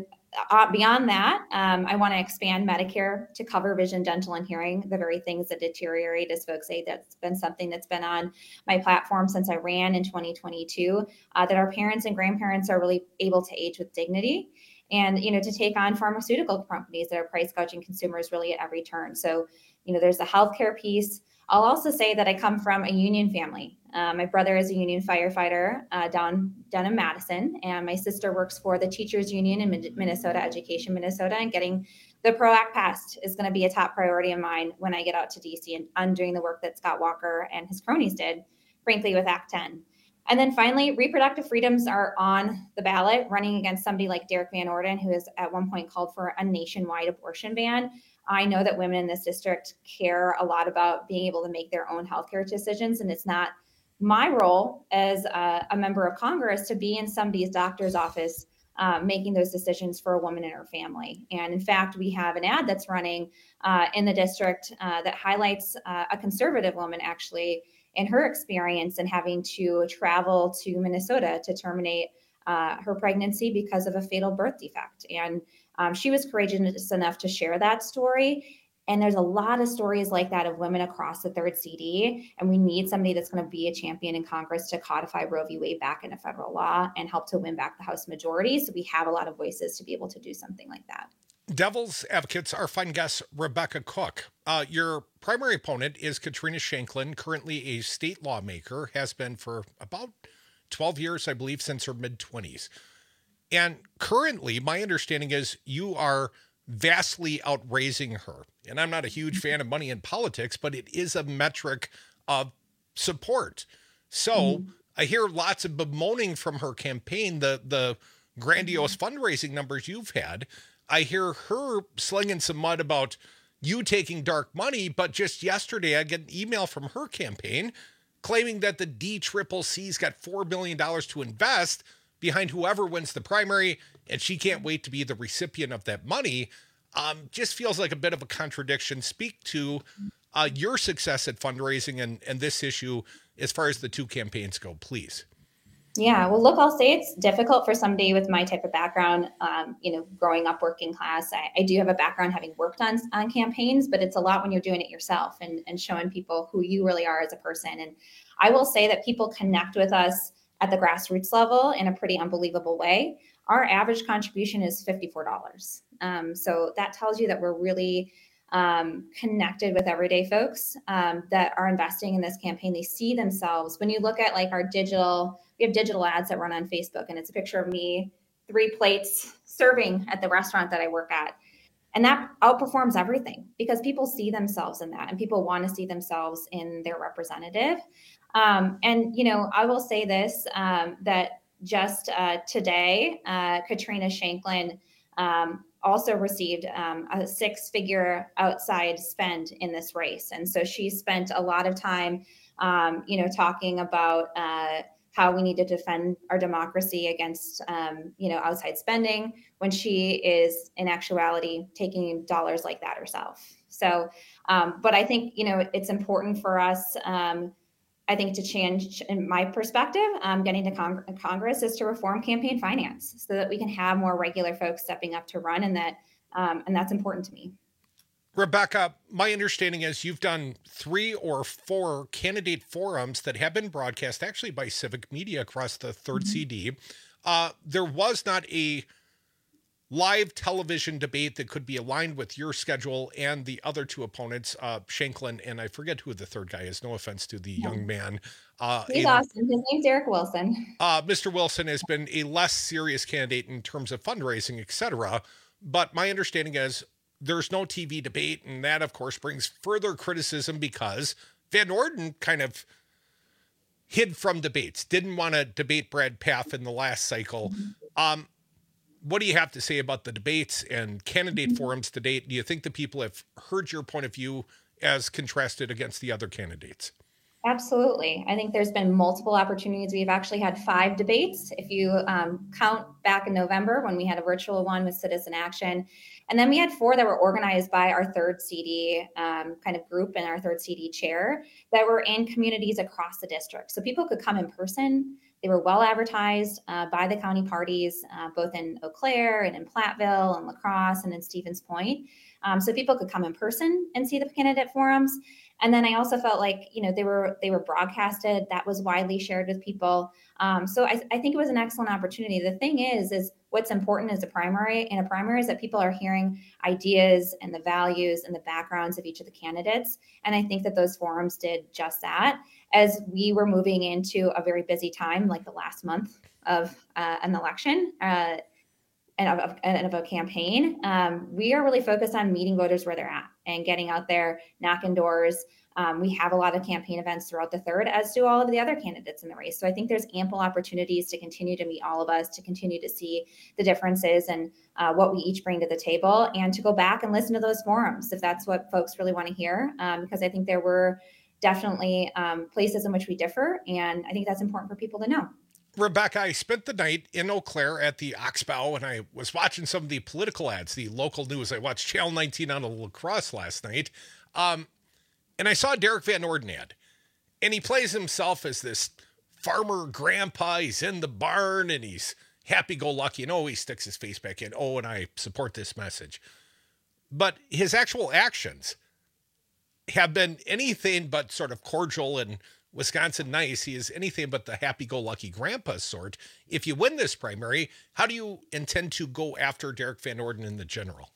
beyond that, I want to expand Medicare to cover vision, dental, and hearing, the very things that deteriorate, as folks say. That's been something that's been on my platform since I ran in 2022, that our parents and grandparents are really able to age with dignity, and, to take on pharmaceutical companies that are price gouging consumers really at every turn. So, there's the healthcare piece. I'll also say that I come from a union family. My brother is a union firefighter down in Madison, and my sister works for the teachers union in Minnesota, Education Minnesota, and getting the PRO Act passed is going to be a top priority of mine when I get out to DC and undoing the work that Scott Walker and his cronies did, frankly, with Act 10. And then finally, reproductive freedoms are on the ballot, running against somebody like Derek Van Orden, who has at one point called for a nationwide abortion ban. I know that women in this district care a lot about being able to make their own healthcare decisions, and it's not my role as a member of Congress to be in somebody's doctor's office making those decisions for a woman and her family. And in fact, we have an ad that's running in the district that highlights a conservative woman actually in her experience and having to travel to Minnesota to terminate her pregnancy because of a fatal birth defect. And she was courageous enough to share that story. And there's a lot of stories like that of women across the third CD. And we need somebody that's going to be a champion in Congress to codify Roe v. Wade back into federal law and help to win back the House majority. So we have a lot of voices to be able to do something like that. Devil's Advocates, our fine guest, Rebecca Cook. Your primary opponent is Katrina Shanklin, currently a state lawmaker, has been for about 12 years, I believe, since her mid-20s. And currently, my understanding is you are vastly outraising her. And I'm not a huge fan of money in politics, but it is a metric of support. So I hear lots of bemoaning from her campaign, the grandiose fundraising numbers you've had. I hear her slinging some mud about you taking dark money, but just yesterday I get an email from her campaign claiming that the DCCC's got $4 billion to invest behind whoever wins the primary, and she can't wait to be the recipient of that money. Just feels like a bit of a contradiction. Speak to your success at fundraising and this issue as far as the two campaigns go, please. Yeah, well, look, I'll say it's difficult for somebody with my type of background, growing up working class. I do have a background having worked on campaigns, but it's a lot when you're doing it yourself and showing people who you really are as a person. And I will say that people connect with us at the grassroots level in a pretty unbelievable way. Our average contribution is $54. So that tells you that we're really connected with everyday folks that are investing in this campaign. They see themselves. When you look at like our digital, we have digital ads that run on Facebook, and it's a picture of me, 3 plates serving at the restaurant that I work at. And that outperforms everything because people see themselves in that and people want to see themselves in their representative. I will say this, that just today, Katrina Shanklin also received a 6-figure outside spend in this race. And so she spent a lot of time, talking about how we need to defend our democracy against, outside spending when she is in actuality taking dollars like that herself. So, but I think, it's important for us, I think to change, in my perspective, getting to Congress is to reform campaign finance so that we can have more regular folks stepping up to run, and that's important to me. Rebecca, my understanding is you've done 3 or 4 candidate forums that have been broadcast actually by Civic Media across the third CD. There was not a live television debate that could be aligned with your schedule and the other 2 opponents, Shanklin, and I forget who the third guy is. No offense to the young man. He's awesome. His name's Eric Wilson. Mr. Wilson has been a less serious candidate in terms of fundraising, etc. But my understanding is there's no TV debate, and that, of course, brings further criticism because Van Orden kind of hid from debates, didn't want to debate Brad Pfaff in the last cycle. what do you have to say about the debates and candidate forums to date? Do you think the people have heard your point of view as contrasted against the other candidates? Absolutely. I think there's been multiple opportunities. We've actually had 5 debates. If you count back in November when we had a virtual one with Citizen Action, and then we had 4 that were organized by our third CD kind of group and our third CD chair that were in communities across the district. So people could come in person. They were well advertised by the county parties, both in Eau Claire and in Platteville and La Crosse and in Stevens Point. So people could come in person and see the candidate forums. And then I also felt like, they were broadcasted. That was widely shared with people. So I think it was an excellent opportunity. The thing is what's important in a primary is that people are hearing ideas and the values and the backgrounds of each of the candidates. And I think that those forums did just that. As we were moving into a very busy time, like the last month of an election, and of a campaign, we are really focused on meeting voters where they're at and getting out there, knocking doors. We have a lot of campaign events throughout the third, as do all of the other candidates in the race. So I think there's ample opportunities to continue to meet all of us, to continue to see the differences and what we each bring to the table, and to go back and listen to those forums if that's what folks really want to hear, because I think there were definitely places in which we differ, and I think that's important for people to know. Rebecca, I spent the night in Eau Claire at the Oxbow, and I was watching some of the political ads, the local news. I watched Channel 19 on La Crosse last night, and I saw a Derek Van Orden ad, and he plays himself as this farmer grandpa. He's in the barn, and he's happy-go-lucky, and he sticks his face back in. And I support this message. But his actual actions have been anything but sort of cordial and Wisconsin nice. He is anything but the happy-go-lucky grandpa sort. If you win this primary, how do you intend to go after Derek Van Orden in the general?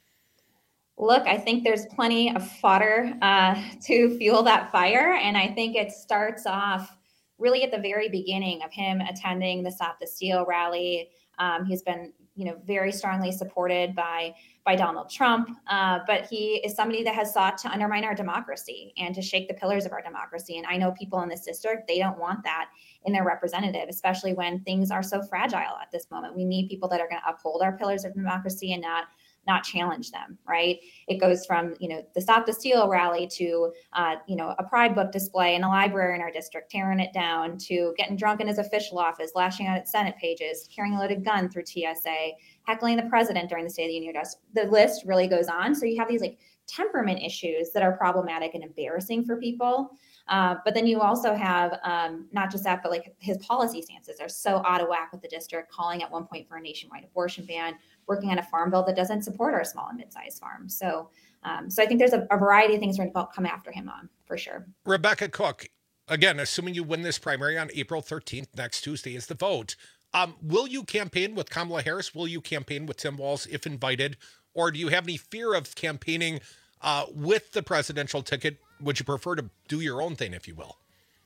Look, I think there's plenty of fodder to fuel that fire. And I think it starts off really at the very beginning of him attending the Stop the Steal rally. He's been, very strongly supported by Donald Trump, but he is somebody that has sought to undermine our democracy and to shake the pillars of our democracy. And I know people in this district, they don't want that in their representative, especially when things are so fragile at this moment. We need people that are going to uphold our pillars of democracy and not challenge them, right? It goes from, the Stop the Steal rally to, a Pride book display in a library in our district, tearing it down, to getting drunk in his official office, lashing out at Senate pages, carrying a loaded gun through TSA, heckling the president during the State of the Union address. The list really goes on. So you have these temperament issues that are problematic and embarrassing for people. But then you also have not just that, but his policy stances are so out of whack with the district, calling at one point for a nationwide abortion ban, working on a farm bill that doesn't support our small and mid-sized farms. So I think there's a variety of things we're going to come after him on, for sure. Rebecca Cook, again, assuming you win this primary on April 13th, next Tuesday is the vote. Will you campaign with Kamala Harris? Will you campaign with Tim Walz if invited? Or do you have any fear of campaigning with the presidential ticket? Would you prefer to do your own thing, if you will?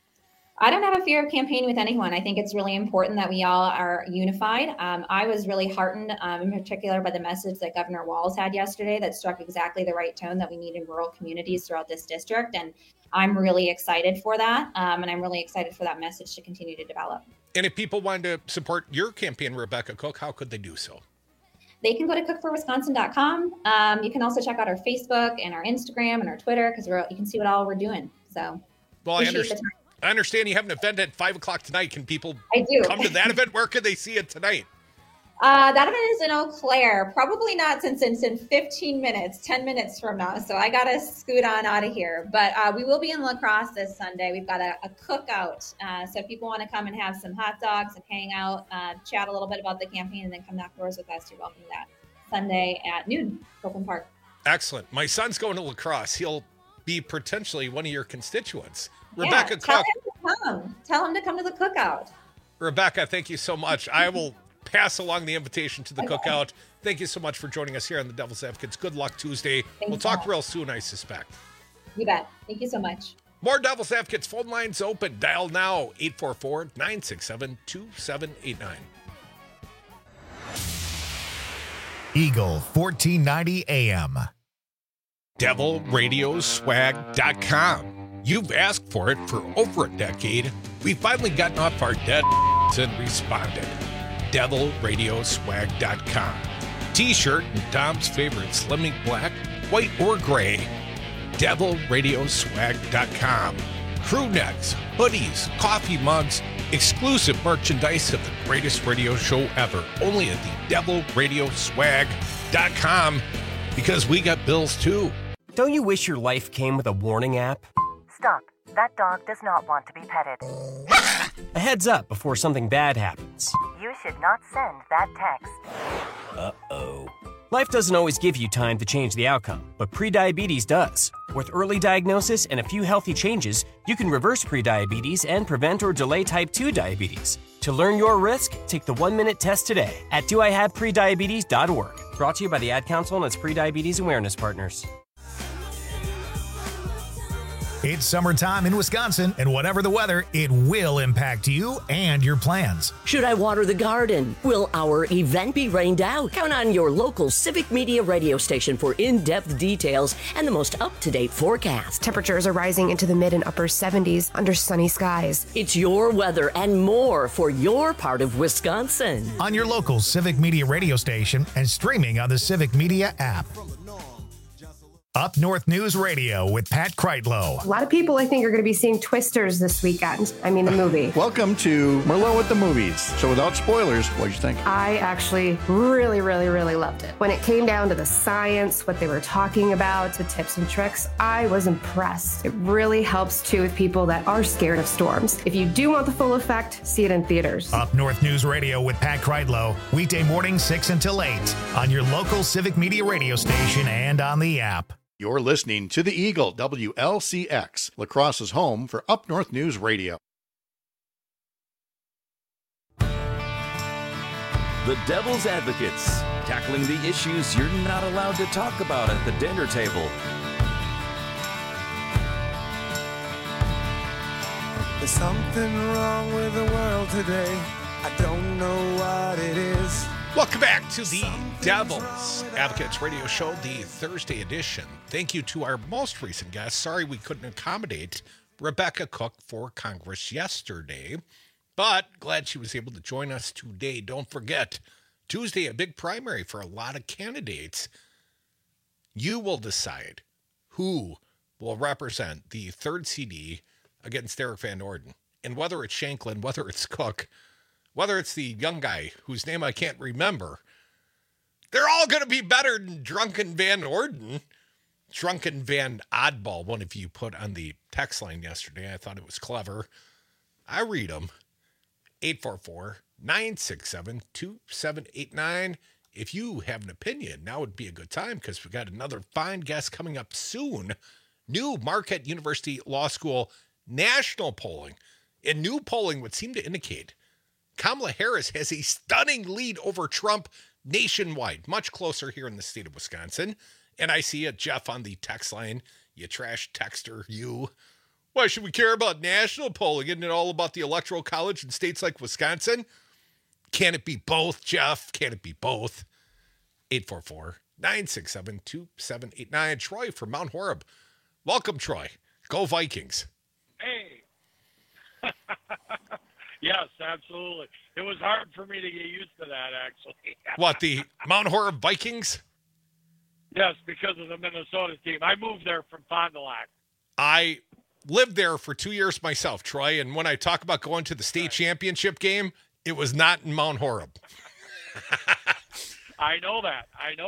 I don't have a fear of campaigning with anyone. I think it's really important that we all are unified. I was really heartened in particular by the message that Governor Walz had yesterday that struck exactly the right tone that we need in rural communities throughout this district. And I'm really excited for that. And I'm really excited for that message to continue to develop. And if people wanted to support your campaign, Rebecca Cook, how could they do so? They can go to cookforwisconsin.com. You can also check out our Facebook and our Instagram and our Twitter, because you can see what all we're doing. So, well, I understand you have an event at 5:00 tonight. Can people come to that event? Where could they see it tonight? That event is in Eau Claire. Probably not, since it's in 15 minutes, 10 minutes from now. So I got to scoot on out of here. But we will be in La Crosse this Sunday. We've got a cookout. So if people want to come and have some hot dogs and hang out, chat a little bit about the campaign, and then come knock doors with us, you're welcome to that Sunday at noon, Copeland Park. Excellent. My son's going to La Crosse. He'll be potentially one of your constituents. Yeah, Rebecca Cook. Tell him to come to the cookout. Rebecca, thank you so much. I will pass along the invitation to the cookout. Thank you so much for joining us here on the Devil's Advocates. Good luck Tuesday. We'll talk real soon, I suspect. You bet. Thank you so much. More Devil's Advocates phone lines open. Dial now, 844-967-2789. Eagle 1490 AM. DevilRadioswag.com. You've asked for it for over a decade. We've finally gotten off our dead and responded. devilradioswag.com. T-shirt and Dom's favorite Slimming Black, white or gray, devilradioswag.com. Crew necks, hoodies, coffee mugs, exclusive merchandise of the greatest radio show ever. Only at the devilradioswag.com, because we got bills too. Don't you wish your life came with a warning app? Stop. That dog does not want to be petted. A heads up before something bad happens. You should not send that text. Uh-oh. Life doesn't always give you time to change the outcome, but prediabetes does. With early diagnosis and a few healthy changes, you can reverse prediabetes and prevent or delay type 2 diabetes. To learn your risk, take the 1-minute test today at doihaveprediabetes.org. Brought to you by the Ad Council and its prediabetes awareness partners. It's summertime in Wisconsin, and whatever the weather, it will impact you and your plans. Should I water the garden? Will our event be rained out? Count on your local Civic Media radio station for in-depth details and the most up-to-date forecast. Temperatures are rising into the mid and upper 70s under sunny skies. It's your weather and more for your part of Wisconsin. On your local Civic Media radio station and streaming on the Civic Media app. Up North News Radio with Pat Kreitlow. A lot of people, I think, are going to be seeing Twisters this weekend. I mean, the movie. Welcome to Merlot with the Movies. So without spoilers, what did you think? I actually really loved it. When it came down to the science, what they were talking about, the tips and tricks, I was impressed. It really helps, too, with people that are scared of storms. If you do want the full effect, see it in theaters. Up North News Radio with Pat Kreitlow, weekday morning 6 until 8 on your local Civic Media radio station and on the app. You're listening to the Eagle, WLCX, La Crosse's home for Up North News Radio. The Devil's Advocates, tackling the issues you're not allowed to talk about at the dinner table. There's something wrong with the world today. I don't know what it is. Welcome back to the Devil's Advocates Radio Show, the Thursday edition. Thank you to our most recent guest. Sorry we couldn't accommodate Rebecca Cook for Congress yesterday, but glad she was able to join us today. Don't forget, Tuesday, a big primary for a lot of candidates. You will decide who will represent the 3rd CD against Derek Van Orden. And whether it's Shanklin, whether it's Cook, whether it's the young guy whose name I can't remember, they're all going to be better than Drunken Van Orden. Drunken Van Oddball, one of you put on the text line yesterday. I thought it was clever. I read them. 844-967-2789. If you have an opinion, now would be a good time because we've got another fine guest coming up soon. New Marquette University Law School national polling. And new polling would seem to indicate Kamala Harris has a stunning lead over Trump nationwide, much closer here in the state of Wisconsin. And I see a Jeff on the text line, you trash texter, you. Why should we care about national polling? Isn't it all about the Electoral College in states like Wisconsin? Can it be both, Jeff? Can it be both? 844-967-2789. Troy from Mount Horeb. Welcome, Troy. Go Vikings. Hey. Yes, absolutely. It was hard for me to get used to that, actually. What, the Mount Horeb Vikings? Yes, because of the Minnesota team. I moved there from Fond du Lac. I lived there for 2 years myself, Troy, and when I talk about going to the state championship game, it was not in Mount Horeb. I know that.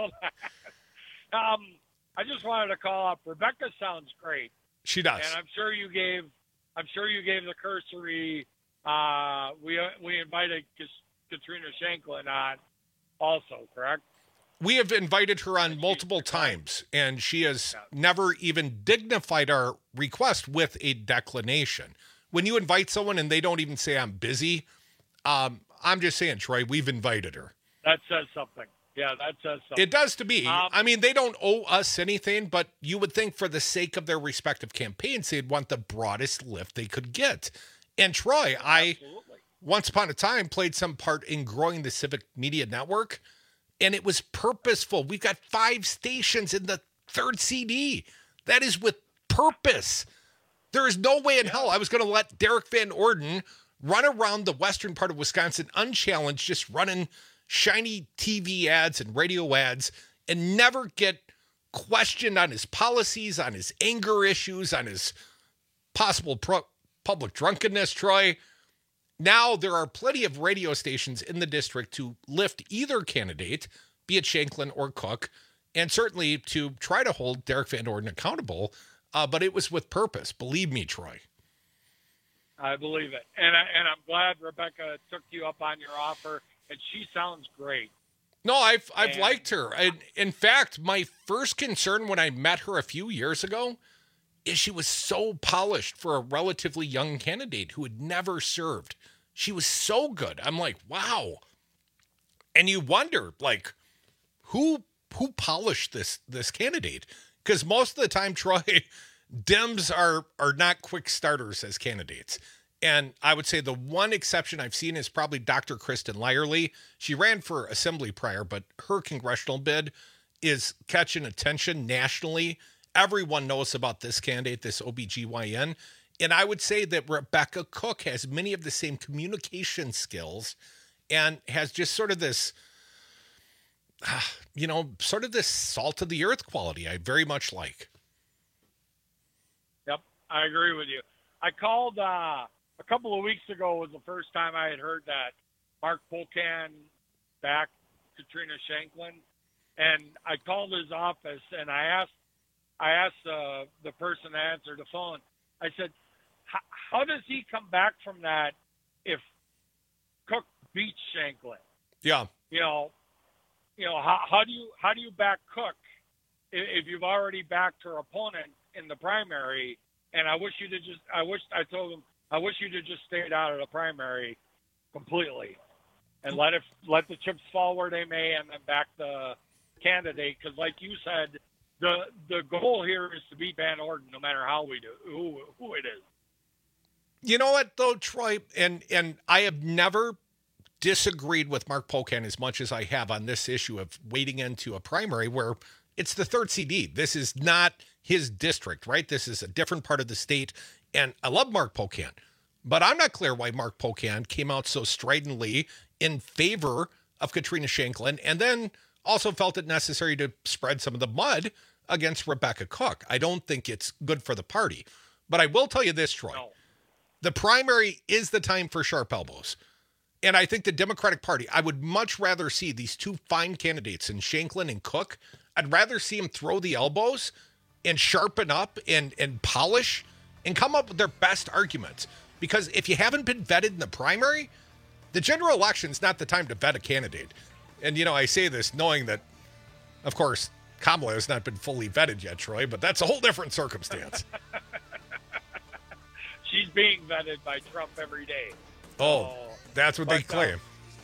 I just wanted to call up. Rebecca sounds great. She does. And I'm sure you gave the cursory. We invited Katrina Shanklin on also, correct? We have invited her on multiple times, and she has never even dignified our request with a declination. When you invite someone and they don't even say I'm busy, I'm just saying, Troy, we've invited her. That says something. Yeah, that says something. It does to me. I mean, they don't owe us anything, but you would think for the sake of their respective campaigns, they'd want the broadest lift they could get. And Troy, I once upon a time played some part in growing the Civic Media Network, and it was purposeful. We've got 5 stations in the 3rd CD. That is with purpose. There is no way in hell I was going to let Derek Van Orden run around the western part of Wisconsin unchallenged, just running shiny TV ads and radio ads, and never get questioned on his policies, on his anger issues, on his possible public drunkenness, Troy. Now there are plenty of radio stations in the district to lift either candidate, be it Shanklin or Cook, and certainly to try to hold Derek Van Orden accountable. But it was with purpose. Believe me, Troy. I believe it. And I'm glad Rebecca took you up on your offer, and she sounds great. No, I've liked her. In fact, my first concern when I met her a few years ago is she was so polished for a relatively young candidate who had never served. She was so good. I'm like, wow. And you wonder, like, who polished this candidate? Because most of the time, Troy, Dems are not quick starters as candidates. And I would say the one exception I've seen is probably Dr. Kristen Lyerly. She ran for assembly prior, but her congressional bid is catching attention nationally. Everyone knows about this candidate, this OBGYN. And I would say that Rebecca Cook has many of the same communication skills and has just sort of this, sort of this salt of the earth quality I very much like. Yep, I agree with you. I called a couple of weeks ago was the first time I had heard that Mark Polkan backed Katrina Shanklin, and I called his office and I asked the person that answered the phone. I said, "How does he come back from that if Cook beats Shanklin?" Yeah. How do you back Cook if you've already backed her opponent in the primary? And I told him, I wish you'd have just stayed out of the primary completely and let the chips fall where they may and then back the candidate. Because like you said, the goal here is to beat Van Orden no matter how we do, who it is. You know what, though, Troy? And I have never disagreed with Mark Polkan as much as I have on this issue of wading into a primary where it's the 3rd CD. This is not his district, right? This is a different part of the state. And I love Mark Polkan, but I'm not clear why Mark Polkan came out so stridently in favor of Katrina Shanklin and then also felt it necessary to spread some of the mud against Rebecca Cook. I don't think it's good for the party. But I will tell you this, Troy. No. The primary is the time for sharp elbows. And I think the Democratic Party, I would much rather see these two fine candidates in Shanklin and Cook. I'd rather see them throw the elbows and sharpen up and polish and come up with their best arguments. Because if you haven't been vetted in the primary, the general election is not the time to vet a candidate. And, I say this knowing that, of course, Kamala has not been fully vetted yet, Troy, but that's a whole different circumstance. She's being vetted by Trump every day. Oh, that's what they claim.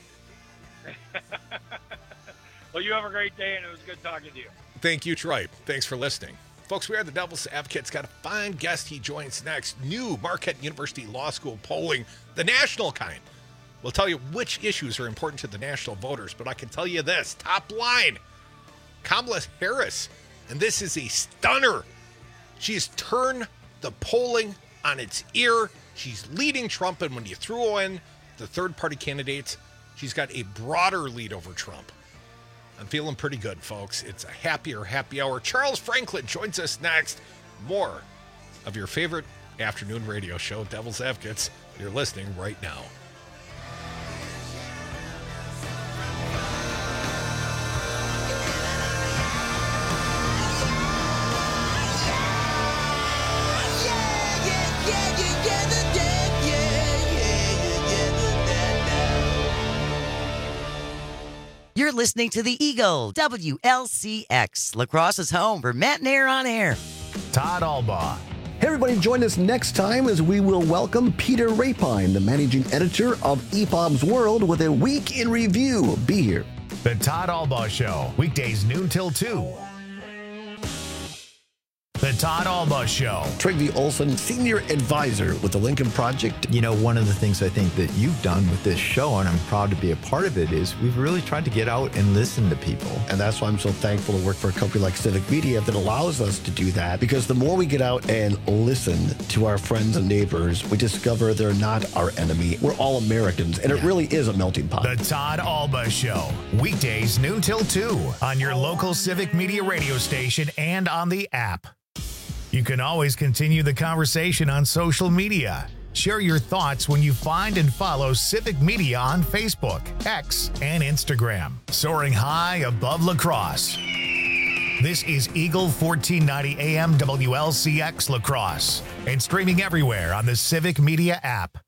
Well, you have a great day, and it was good talking to you. Thank you, Troy. Thanks for listening. Folks, we are the Devil's Advocates. Got a fine guest. He joins next. New Marquette University Law School polling, the national kind. We'll tell you which issues are important to the national voters, but I can tell you this. Top line, Kamala Harris, and this is a stunner. She's turned the polling on its ear. She's leading Trump, and when you throw in the third-party candidates, she's got a broader lead over Trump. I'm feeling pretty good, folks. It's a happier happy hour. Charles Franklin joins us next. More of your favorite afternoon radio show, Devil's Advocates. You're listening right now. You're listening to The Eagle, WLCX, La Crosse's home for Matt and Air on Air. Todd Albaugh. Hey, everybody, join us next time as we will welcome Peter Rapine, the managing editor of EFOB's World, with a week in review. Be here. The Todd Albaugh Show, weekdays noon till 2. The Todd Alba Show. Trygve Olson, Senior Advisor with the Lincoln Project. You know, one of the things I think that you've done with this show, and I'm proud to be a part of it, is we've really tried to get out and listen to people. And that's why I'm so thankful to work for a company like Civic Media that allows us to do that, because the more we get out and listen to our friends and neighbors, we discover they're not our enemy. We're all Americans, and it really is a melting pot. The Todd Alba Show. Weekdays noon till 2 on your local Civic Media radio station and on the app. You can always continue the conversation on social media. Share your thoughts when you find and follow Civic Media on Facebook, X, and Instagram. Soaring high above La Crosse. This is Eagle 1490 AM WLCX La Crosse and streaming everywhere on the Civic Media app.